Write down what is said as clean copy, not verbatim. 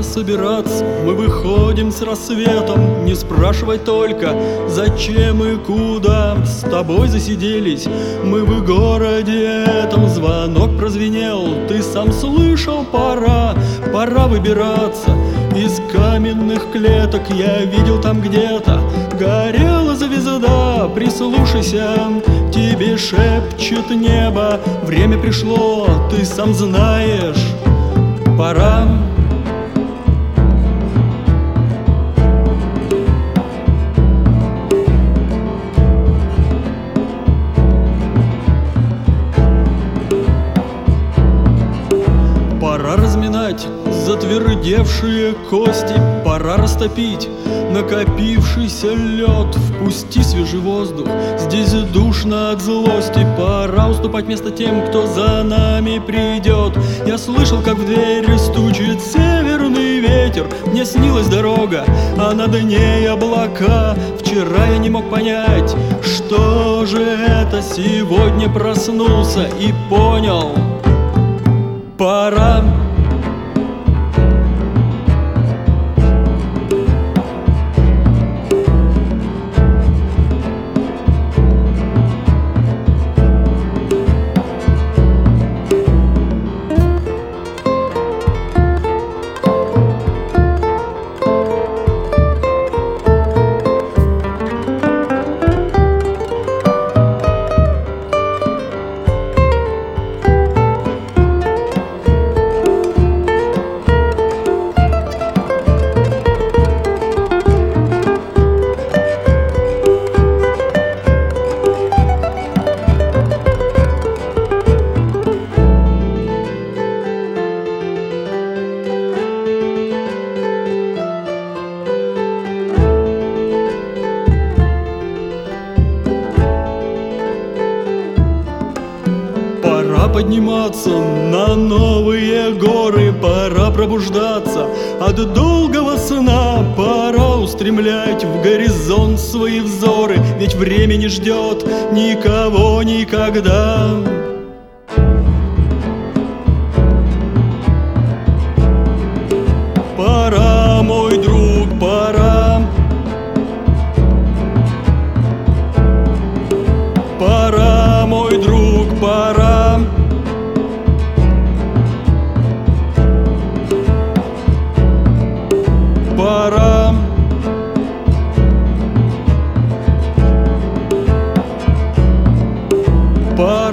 собираться, мы выходим с рассветом. Не спрашивай только, зачем и куда. С тобой засиделись мы в городе этом. Звонок прозвенел, ты сам слышал, пора выбираться из каменных клеток. Я видел там где-то горела звезда. Прислушайся, тебе шепчет небо. Время пришло, ты сам знаешь, пора. Пора разминать затвердевшие кости, пора растопить накопившийся лед. Впусти свежий воздух, здесь душно от злости. Пора уступать место тем, кто за нами придет. Я слышал, как в двери стучит северный ветер. Мне снилась дорога, а над ней облака. Вчера я не мог понять, что же это. Сегодня проснулся и понял, пора. Пора подниматься на новые горы, пора пробуждаться от долгого сна. Пора устремлять в горизонт свои взоры, ведь время не ждет никого никогда.